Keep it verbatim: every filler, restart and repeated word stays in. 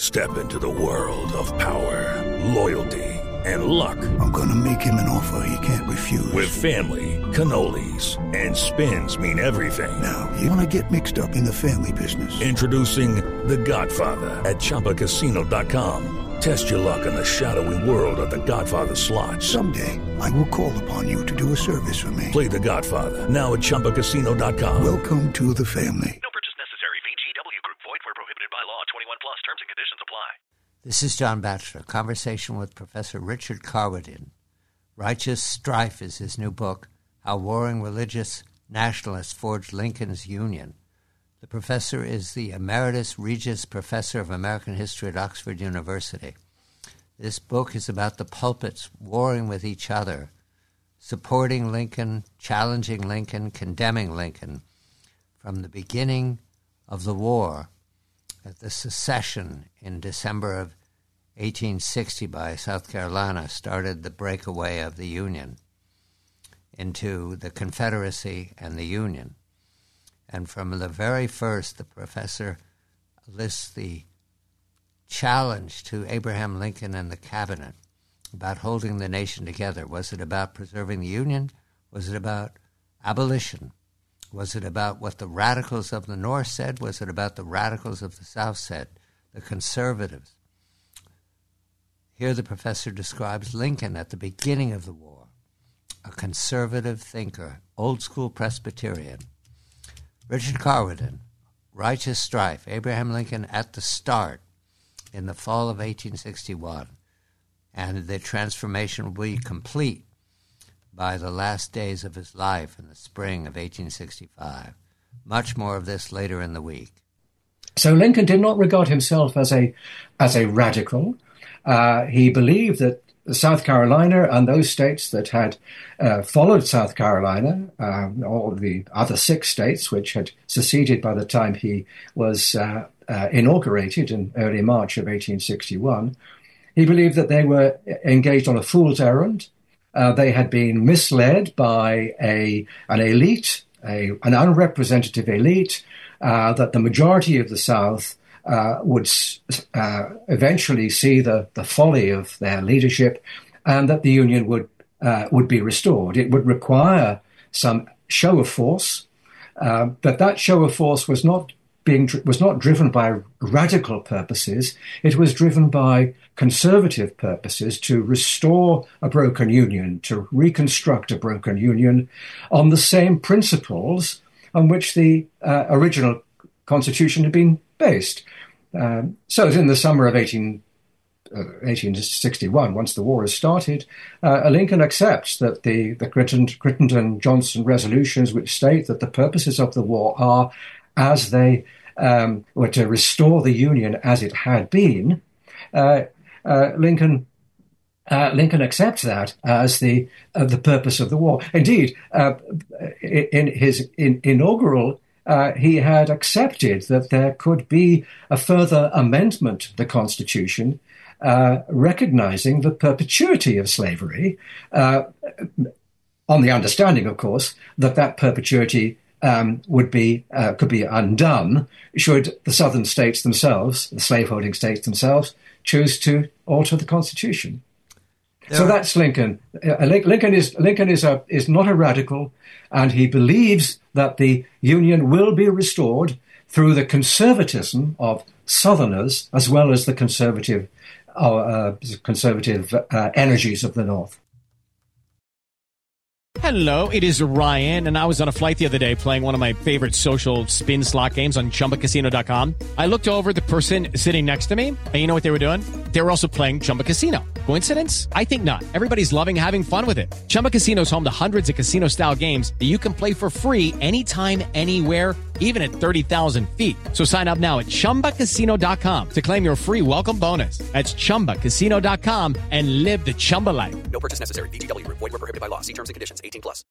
Step into the world of power, loyalty, and luck. I'm gonna make him an offer he can't refuse. With family, cannolis, and spins mean everything. Now, you wanna get mixed up in the family business. Introducing The Godfather at Chumba Casino dot com. Test your luck in the shadowy world of The Godfather slot. Someday, I will call upon you to do a service for me. Play The Godfather now at Chumba Casino dot com. Welcome to the family. No purchase necessary. V G W Group. Void where prohibited by law. twenty-one plus. Terms and conditions apply. This is John Batchelor. Conversation with Professor Richard Carwardin. Righteous Strife is his new book, How Warring Religious Nationalists Forged Lincoln's Union. The professor is the Emeritus Regius Professor of American History at Oxford University. This book is about the pulpits warring with each other, supporting Lincoln, challenging Lincoln, condemning Lincoln. From the beginning of the war, at the secession in December of eighteen sixty by South Carolina started the breakaway of the Union into the Confederacy and the Union. And from the very first, the professor lists the challenge to Abraham Lincoln and the cabinet about holding the nation together. Was it about preserving the Union? Was it about abolition? Was it about what the radicals of the North said? Was it about the radicals of the South said, the conservatives? Here the professor describes Lincoln at the beginning of the war, a conservative thinker, old-school Presbyterian. Richard Carwardin, Righteous Strife, Abraham Lincoln at the start in the fall of eighteen sixty-one, and the transformation will be complete by the last days of his life in the spring of eighteen sixty-five. Much more of this later in the week. So Lincoln did not regard himself as a as a radical. Uh, he believed that South Carolina and those states that had uh, followed South Carolina, um, all the other six states which had seceded by the time he was uh, uh, inaugurated in early March of eighteen sixty-one, he believed that they were engaged on a fool's errand. Uh, they had been misled by a an elite, a, an unrepresentative elite, uh, that the majority of the South Uh, would uh, eventually see the, the folly of their leadership, and that the Union would uh, would be restored. It would require some show of force, uh, but that show of force was not being was not driven by radical purposes. It was driven by conservative purposes to restore a broken Union, to reconstruct a broken Union on the same principles on which the uh, original Constitution had been based. Um, so in the summer of eighteen, uh, eighteen sixty-one, once the war has started, uh, Lincoln accepts that the, the Crittenden-Johnson resolutions, which state that the purposes of the war are as they um, were to restore the Union as it had been, uh, uh, Lincoln Uh, Lincoln accepts that as the uh, the purpose of the war. Indeed, uh, in, in his in, inaugural, uh, he had accepted that there could be a further amendment to the Constitution, uh, recognizing the perpetuity of slavery, uh, on the understanding, of course, that that perpetuity um, would be uh, could be undone should the Southern states themselves, the slaveholding states themselves, choose to alter the Constitution. So that's Lincoln. Uh, Lincoln is Lincoln is a is not a radical, and he believes that the Union will be restored through the conservatism of Southerners as well as the conservative uh, uh, conservative uh, energies of the North. Hello, it is Ryan, and I was on a flight the other day playing one of my favorite social spin slot games on Chumba Casino dot com. I looked over at the person sitting next to me, and you know what they were doing? They were also playing Chumba Casino. Coincidence? I think not. Everybody's loving having fun with it. Chumba Casino is home to hundreds of casino-style games that you can play for free anytime, anywhere, even at thirty thousand feet. So sign up now at Chumba Casino dot com to claim your free welcome bonus. That's Chumba Casino dot com and live the Chumba life. No purchase necessary. V G W Group. Void where prohibited by law. See terms and conditions. eighteen plus.